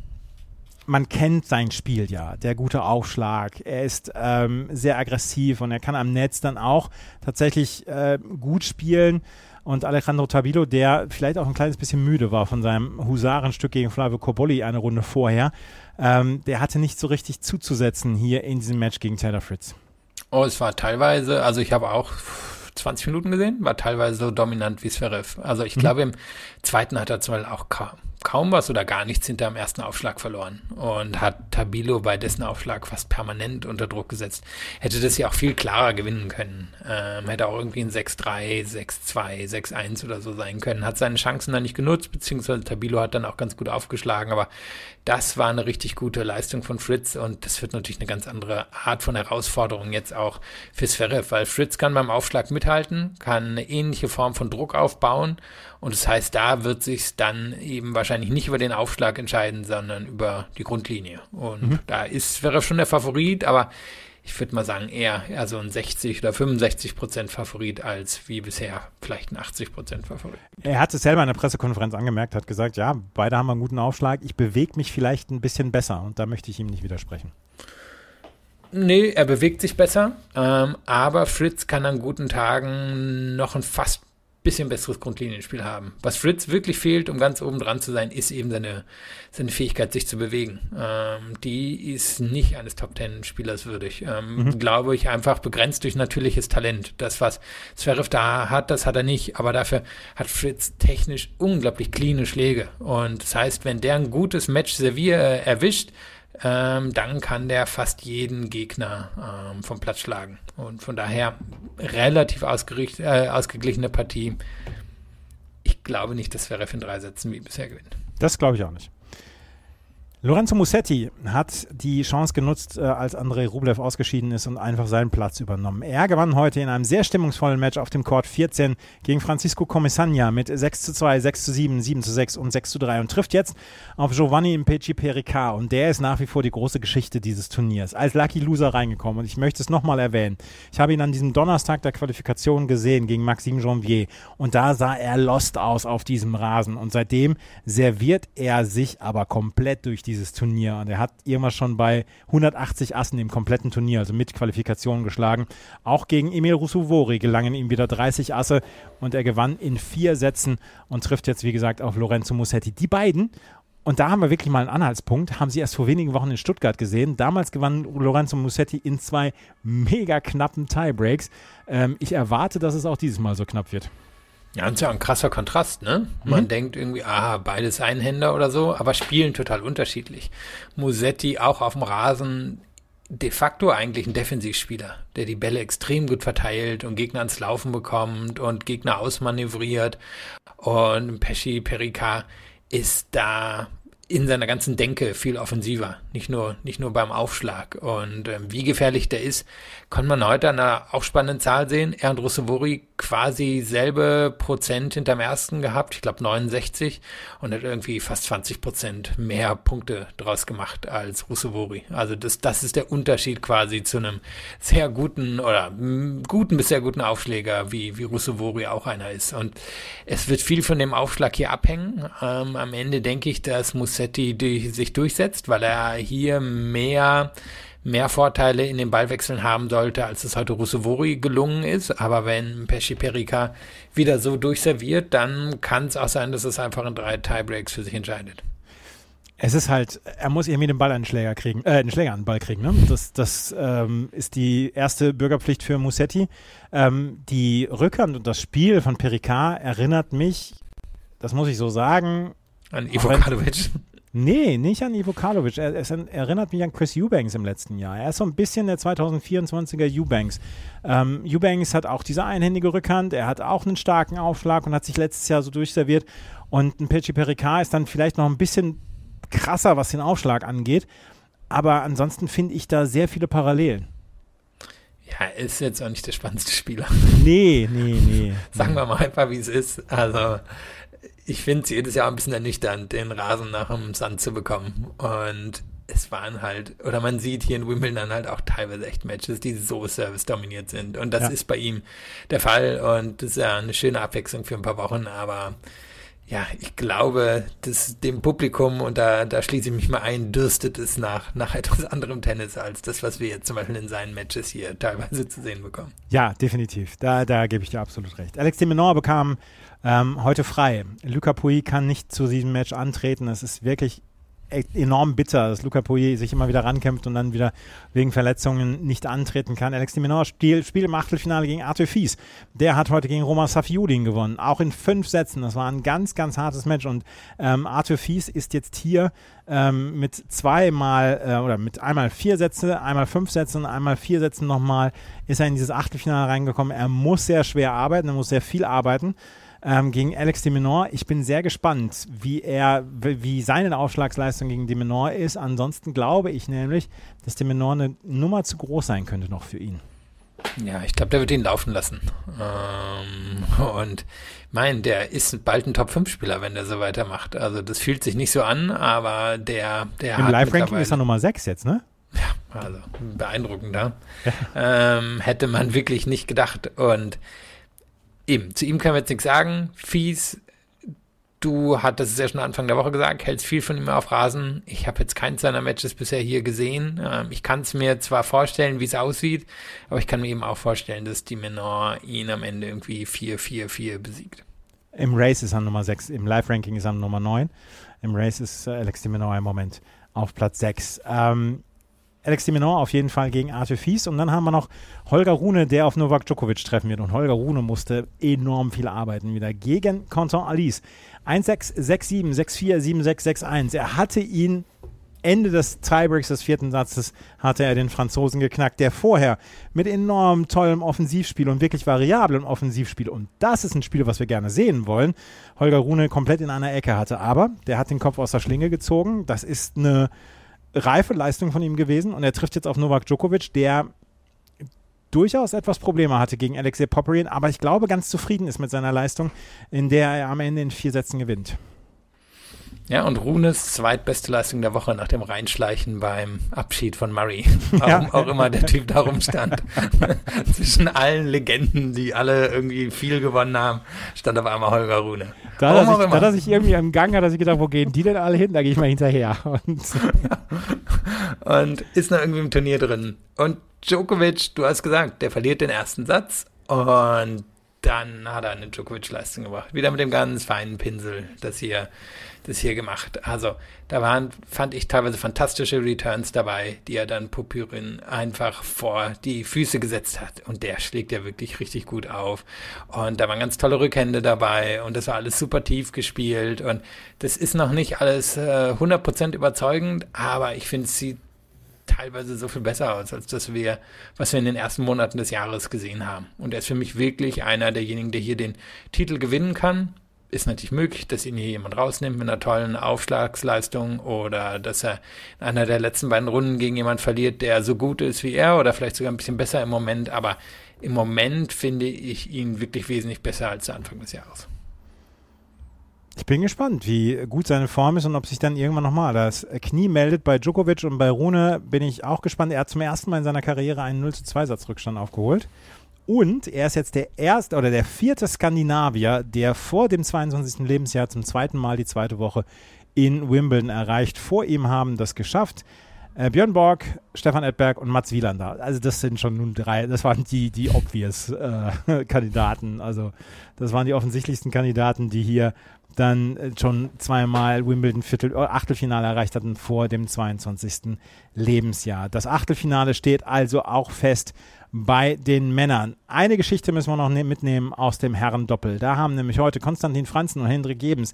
S3: man kennt sein Spiel ja, der gute Aufschlag. Er ist ähm, sehr aggressiv und er kann am Netz dann auch tatsächlich äh, gut spielen. Und Alejandro Tabilo, der vielleicht auch ein kleines bisschen müde war von seinem Husarenstück gegen Flavio Cobolli eine Runde vorher, ähm, der hatte nicht so richtig zuzusetzen hier in diesem Match gegen Taylor Fritz.
S4: Oh, es war teilweise, also ich habe auch zwanzig Minuten gesehen, war teilweise so dominant wie Zverev. Also ich mhm. glaube, im zweiten hat er zwar auch kaum, kaum was oder gar nichts hinter dem ersten Aufschlag verloren und hat Tabilo bei dessen Aufschlag fast permanent unter Druck gesetzt. Hätte das ja auch viel klarer gewinnen können. Ähm, hätte auch irgendwie ein sechs drei, sechs zwei, sechs eins oder so sein können. Hat seine Chancen dann nicht genutzt, beziehungsweise Tabilo hat dann auch ganz gut aufgeschlagen, aber das war eine richtig gute Leistung von Fritz und das wird natürlich eine ganz andere Art von Herausforderung jetzt auch für Zverev, weil Fritz kann beim Aufschlag mithalten, kann eine ähnliche Form von Druck aufbauen und das heißt, da wird sich dann eben wahrscheinlich nicht über den Aufschlag entscheiden, sondern über die Grundlinie und mhm. da ist Zverev schon der Favorit, aber ich würde mal sagen, eher, eher so ein sechzig oder fünfundsechzig Prozent Favorit als wie bisher vielleicht ein achtzig Prozent Favorit.
S3: Er hat es selber in der Pressekonferenz angemerkt, hat gesagt, ja, beide haben einen guten Aufschlag, ich bewege mich vielleicht ein bisschen besser und da möchte ich ihm nicht widersprechen.
S4: Nee, er bewegt sich besser, ähm, aber Fritz kann an guten Tagen noch ein fast bisschen besseres Grundlinienspiel haben. Was Fritz wirklich fehlt, um ganz oben dran zu sein, ist eben seine, seine Fähigkeit, sich zu bewegen. Ähm, die ist nicht eines Top-Ten-Spielers würdig. Ähm, mhm. Glaube ich, einfach begrenzt durch natürliches Talent. Das, was Zverev da hat, das hat er nicht, aber dafür hat Fritz technisch unglaublich cleane Schläge. Und das heißt, wenn der ein gutes Match-Servier äh, erwischt, Ähm, dann kann der fast jeden Gegner ähm, vom Platz schlagen. Und von daher relativ ausgericht, äh, ausgeglichene Partie. Ich glaube nicht, dass Zverev in drei Sätzen wie bisher gewinnt.
S3: Das glaube ich auch nicht. Lorenzo Musetti hat die Chance genutzt, äh, als Andrei Rublev ausgeschieden ist und einfach seinen Platz übernommen. Er gewann heute in einem sehr stimmungsvollen Match auf dem Court vierzehn gegen Francisco Comesaña mit sechs zu zwei, sechs zu sieben, sieben zu sechs und sechs zu drei und trifft jetzt auf Giovanni Impeci Pericard und der ist nach wie vor die große Geschichte dieses Turniers. Als Lucky Loser reingekommen und ich möchte es nochmal erwähnen. Ich habe ihn an diesem Donnerstag der Qualifikation gesehen gegen Maxime Janvier und da sah er lost aus auf diesem Rasen und seitdem serviert er sich aber komplett durch die dieses Turnier und er hat irgendwas schon bei hundertachtzig Assen im kompletten Turnier, also mit Qualifikation geschlagen. Auch gegen Emil Ruusuvuori gelangen ihm wieder dreißig Asse und er gewann in vier Sätzen und trifft jetzt, wie gesagt, auf Lorenzo Musetti. Die beiden, und da haben wir wirklich mal einen Anhaltspunkt, haben sie erst vor wenigen Wochen in Stuttgart gesehen. Damals gewann Lorenzo Musetti in zwei mega knappen Tiebreaks. Ähm, ich erwarte, dass es auch dieses Mal so knapp wird.
S4: Ja, und ist ja ein krasser Kontrast, ne? Man
S3: mhm.
S4: denkt irgendwie, ah, beides Einhänder oder so, aber spielen total unterschiedlich. Musetti auch auf dem Rasen de facto eigentlich ein Defensivspieler, der die Bälle extrem gut verteilt und Gegner ans Laufen bekommt und Gegner ausmanövriert. Und Pesci Pericard ist da in seiner ganzen Denke viel offensiver, nicht nur nicht nur beim Aufschlag. Und ähm, wie gefährlich der ist, kann man heute an einer auch spannenden Zahl sehen. Er und Ruusuvuori quasi selbe Prozent hinterm ersten gehabt, ich glaube neunundsechzig, und hat irgendwie fast zwanzig Prozent mehr Punkte draus gemacht als Ruusuvuori. Also das, das ist der Unterschied quasi zu einem sehr guten oder m, guten bis sehr guten Aufschläger, wie, wie Ruusuvuori auch einer ist. Und es wird viel von dem Aufschlag hier abhängen. Ähm, am Ende denke ich, dass Musetti die sich durchsetzt, weil er hier mehr mehr Vorteile in den Ballwechseln haben sollte, als es heute Ruusuvuori gelungen ist. Aber wenn Pesci Pericard wieder so durchserviert, dann kann es auch sein, dass es einfach in drei Tiebreaks für sich entscheidet.
S3: Es ist halt, er muss irgendwie den Ball an den Schläger kriegen, äh, den Schläger an den Ball kriegen, ne? Das, das ähm, ist die erste Bürgerpflicht für Musetti. Ähm, die Rückhand und das Spiel von Pericard erinnert mich, das muss ich so sagen,
S4: an Ivo Karlovic.
S3: Nee, nicht an Ivo Karlovic. Er, es erinnert mich an Chris Eubanks im letzten Jahr. Er ist so ein bisschen der zwanzig vierundzwanziger Eubanks. Ähm, Eubanks hat auch diese einhändige Rückhand. Er hat auch einen starken Aufschlag und hat sich letztes Jahr so durchserviert. Und ein Pesci Pericard ist dann vielleicht noch ein bisschen krasser, was den Aufschlag angeht. Aber ansonsten finde ich da sehr viele Parallelen.
S4: Ja, er ist jetzt auch nicht der spannendste Spieler.
S3: Nee, nee, nee.
S4: Sagen wir mal einfach, wie es ist. Also ich finde es jedes Jahr ein bisschen ernüchternd, den Rasen nach dem Sand zu bekommen. Und es waren halt, oder man sieht hier in Wimbledon halt auch teilweise echt Matches, die so service-dominiert sind. Und das ja. ist bei ihm der Fall. Und das ist ja eine schöne Abwechslung für ein paar Wochen. Aber ja, ich glaube, dass dem Publikum, und da, da schließe ich mich mal ein, dürstet es nach, nach etwas anderem Tennis als das, was wir jetzt zum Beispiel in seinen Matches hier teilweise zu sehen bekommen. Ja, definitiv. Da, da gebe ich dir absolut recht. Alex de Minaur bekam ähm, heute frei. Luca Pouille kann nicht zu diesem Match antreten. Es ist wirklich enorm bitter, dass Luca Pouille sich immer wieder rankämpft und dann wieder wegen Verletzungen nicht antreten kann. Alex de Minaur spielt, spielt im Achtelfinale gegen Arthur Fils. Der hat heute gegen Roman Safiullin gewonnen, auch in fünf Sätzen. Das war ein ganz, ganz hartes Match und ähm, Arthur Fils ist jetzt hier ähm, mit zweimal äh, oder mit einmal vier Sätze, einmal fünf Sätze und einmal vier Sätzen nochmal ist er in dieses Achtelfinale reingekommen. Er muss sehr schwer arbeiten, er muss sehr viel arbeiten. Ähm, gegen Alex de Minaur. Ich bin sehr gespannt, wie er, wie seine Aufschlagsleistung gegen de Minaur ist. Ansonsten glaube ich nämlich, dass de Minaur eine Nummer zu groß sein könnte noch für ihn. Ja, ich glaube, der wird ihn laufen lassen. Ähm, und mein, der ist bald ein Top fünf Spieler, wenn der so weitermacht. Also das fühlt sich nicht so an, aber der, der
S3: Im Live-Ranking ist er Nummer sechs jetzt, ne?
S4: Ja, also beeindruckender. Ja. Ähm, hätte man wirklich nicht gedacht. Und eben, zu ihm können wir jetzt nichts sagen. Fils Du hattest es ja schon Anfang der Woche gesagt, hältst viel von ihm auf Rasen. Ich habe jetzt keins seiner Matches bisher hier gesehen. Ähm, ich kann es mir zwar vorstellen, wie es aussieht, aber ich kann mir eben auch vorstellen, dass de Minaur ihn am Ende irgendwie vier vier vier besiegt.
S3: Im Race ist er Nummer sechs, im Live-Ranking ist er Nummer neun. Im Race ist äh, Alex de Minaur im Moment auf Platz sechs. Ähm, Alex de Minaur auf jeden Fall gegen Arthur Fils. Und dann haben wir noch Holger Rune, der auf Novak Djokovic treffen wird. Und Holger Rune musste enorm viel arbeiten wieder gegen Quentin Alice. eins sechs, sechs sieben, sechs vier, sieben sechs, sechs eins. Er hatte ihn Ende des Tiebreaks des vierten Satzes hatte er den Franzosen geknackt, der vorher mit enorm tollem Offensivspiel und wirklich variablem Offensivspiel, und das ist ein Spiel, was wir gerne sehen wollen, Holger Rune komplett in einer Ecke hatte. Aber der hat den Kopf aus der Schlinge gezogen. Das ist eine reife Leistung von ihm gewesen und er trifft jetzt auf Novak Djokovic, der durchaus etwas Probleme hatte gegen Alexei Popyrin, aber ich glaube, ganz zufrieden ist mit seiner Leistung, in der er am Ende in vier Sätzen gewinnt.
S4: Ja, und Runes zweitbeste Leistung der Woche nach dem Reinschleichen beim Abschied von Murray. Warum ja. auch immer der Typ da rumstand. Zwischen allen Legenden, die alle irgendwie viel gewonnen haben, stand auf einmal Holger Rune.
S3: Da hat, er sich, da hat er sich irgendwie im Gang, hat er sich gedacht, wo gehen die denn alle hin? Da gehe ich mal hinterher. Und,
S4: und ist noch irgendwie im Turnier drin. Und Djokovic, du hast gesagt, der verliert den ersten Satz und dann hat er eine Djokovic-Leistung gebracht. Wieder mit dem ganz feinen Pinsel das hier, das hier gemacht. Also da waren, fand ich, teilweise fantastische Returns dabei, die er dann Popyrin einfach vor die Füße gesetzt hat. Und der schlägt ja wirklich richtig gut auf. Und da waren ganz tolle Rückhände dabei und das war alles super tief gespielt. Und das ist noch nicht alles äh, hundert Prozent überzeugend, aber ich finde, es sieht teilweise so viel besser aus, als das wir, was wir in den ersten Monaten des Jahres gesehen haben. Und er ist für mich wirklich einer derjenigen, der hier den Titel gewinnen kann. Ist natürlich möglich, dass ihn hier jemand rausnimmt mit einer tollen Aufschlagsleistung oder dass er in einer der letzten beiden Runden gegen jemand verliert, der so gut ist wie er oder vielleicht sogar ein bisschen besser im Moment. Aber im Moment finde ich ihn wirklich wesentlich besser als zu Anfang des Jahres.
S3: Ich bin gespannt, wie gut seine Form ist und ob sich dann irgendwann nochmal das Knie meldet. Bei Djokovic und bei Rune bin ich auch gespannt. Er hat zum ersten Mal in seiner Karriere einen null zu zwei Satz Rückstand aufgeholt. Und er ist jetzt der erste oder der vierte Skandinavier, der vor dem zweiundzwanzigsten Lebensjahr zum zweiten Mal die zweite Woche in Wimbledon erreicht. Vor ihm haben das geschafft äh, Björn Borg, Stefan Edberg und Mats Wilander. Also das sind schon nun drei, das waren die, die obvious äh, Kandidaten. Also das waren die offensichtlichsten Kandidaten, die hier dann schon zweimal Wimbledon Viertel, Achtelfinale erreicht hatten vor dem zweiundzwanzigsten Lebensjahr. Das Achtelfinale steht also auch fest bei den Männern. Eine Geschichte müssen wir noch ne- mitnehmen aus dem Herrendoppel. Da haben nämlich heute Konstantin Franzen und Hendrik Gebens,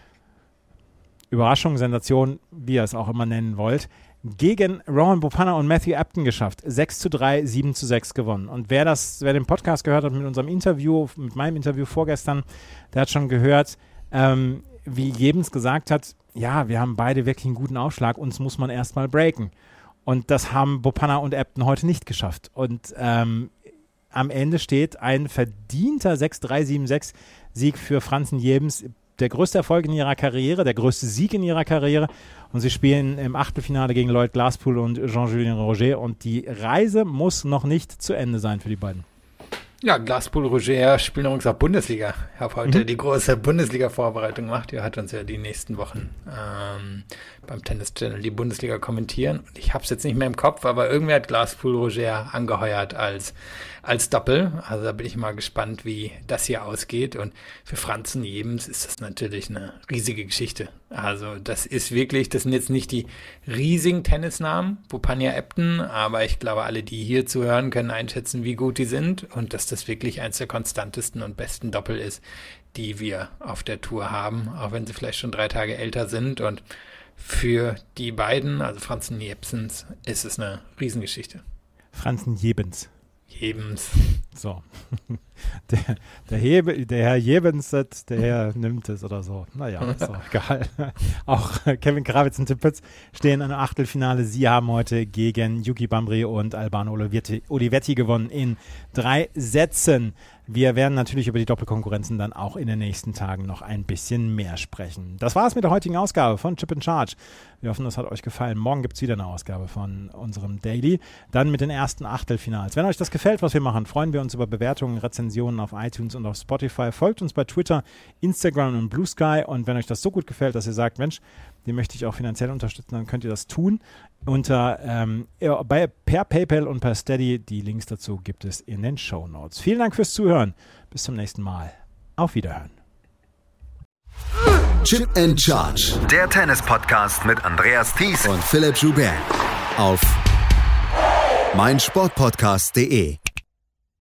S3: Überraschung, Sensation, wie ihr es auch immer nennen wollt, gegen Rohan Bopanna und Matthew Upton geschafft. sechs zu drei, sieben zu sechs gewonnen. Und wer das, wer den Podcast gehört hat mit unserem Interview, mit meinem Interview vorgestern, der hat schon gehört, Ähm, wie Gebens gesagt hat, ja, wir haben beide wirklich einen guten Aufschlag, uns muss man erstmal breaken. Und das haben Bopanna und Upton heute nicht geschafft. Und ähm, am Ende steht ein verdienter sechs drei, sieben sechs Sieg für Franzen Gebens, der größte Erfolg in ihrer Karriere, der größte Sieg in ihrer Karriere. Und sie spielen im Achtelfinale gegen Lloyd Glasspool und Jean-Julien Roger. Und die Reise muss noch nicht zu Ende sein für die beiden.
S4: Ja, Glasspool Roger spielen übrigens auch Bundesliga. Ich habe heute mhm. die große Bundesliga-Vorbereitung gemacht. Ihr hat uns ja die nächsten Wochen ähm, beim Tennis Channel die Bundesliga kommentieren. Und ich habe es jetzt nicht mehr im Kopf, aber irgendwer hat Glasspool Roger angeheuert als, als Doppel. Also da bin ich mal gespannt, wie das hier ausgeht. Und für Franzen Gebens ist das natürlich eine riesige Geschichte. Also das ist wirklich, das sind jetzt nicht die riesigen Tennisnamen, Bopanna, Upton, aber ich glaube, alle, die hier zuhören, können einschätzen, wie gut die sind und dass das wirklich eins der konstantesten und besten Doppel ist, die wir auf der Tour haben, auch wenn sie vielleicht schon drei Tage älter sind. Und für die beiden, also Franzen Gebens, ist es eine Riesengeschichte.
S3: Franzen Gebens.
S4: Gebens.
S3: So. Der, der, Hebe, der Herr Gebens, der Herr nimmt es oder so. Naja, ist doch egal. Auch Kevin Krawitz und Tim Pütz stehen im Achtelfinale. Sie haben heute gegen Yuki Bambri und Albano Olivetti, Olivetti gewonnen in drei Sätzen. wir werden natürlich über die Doppelkonkurrenzen dann auch in den nächsten Tagen noch ein bisschen mehr sprechen. Das war es mit der heutigen Ausgabe von Chip in Charge. Wir hoffen, das hat euch gefallen. Morgen gibt es wieder eine Ausgabe von unserem Daily. Dann mit den ersten Achtelfinals. Wenn euch das gefällt, was wir machen, freuen wir uns über Bewertungen, Rezensionen auf iTunes und auf Spotify. Folgt uns bei Twitter, Instagram und Blue Sky. Und wenn euch das so gut gefällt, dass ihr sagt, Mensch, den möchte ich auch finanziell unterstützen, dann könnt ihr das tun. Unter ähm, bei, per PayPal und per Steady. Die Links dazu gibt es in den Shownotes. Vielen Dank fürs Zuhören. Bis zum nächsten Mal. Auf Wiederhören.
S1: Chip and Charge.
S2: Der Tennis-Podcast mit Andreas Thies
S1: Und Philipp Joubert. Auf meinsportpodcast punkt de.